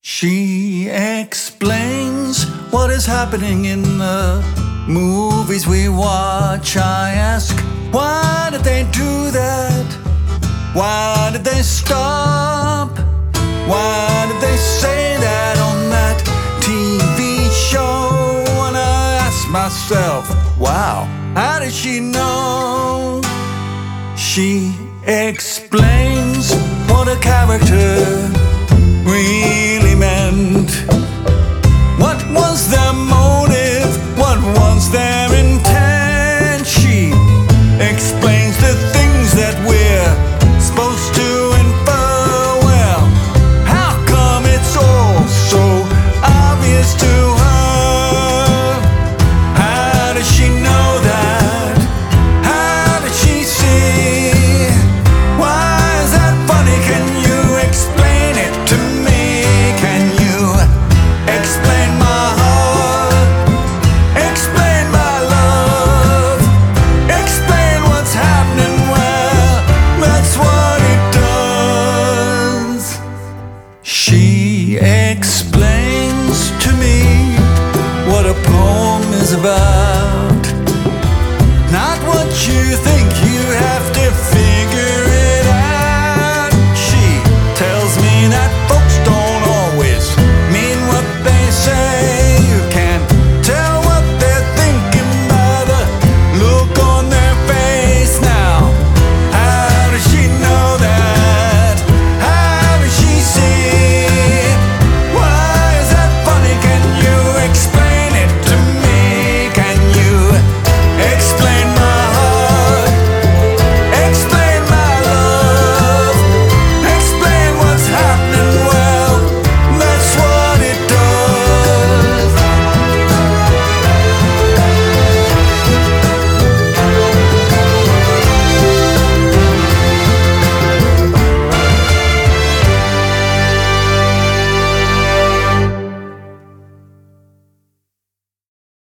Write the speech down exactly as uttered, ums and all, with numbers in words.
She explains what is happening in the movies we watch. I ask, why did they do that? Why did they stop? Why did they say that on that T V show? And I ask myself, wow, how did she know? She explains what a character really meant. What was their motive? What was their intent? She explains the things that we're supposed to infer. Well, how come it's all so obvious to her? How does she know that? How did she see? Why is that funny? Can you explain it to me? Can you explain my heart? Explain my love? Explain what's happening? Well, that's what it does. She explains to me what a poem is about. Not what you think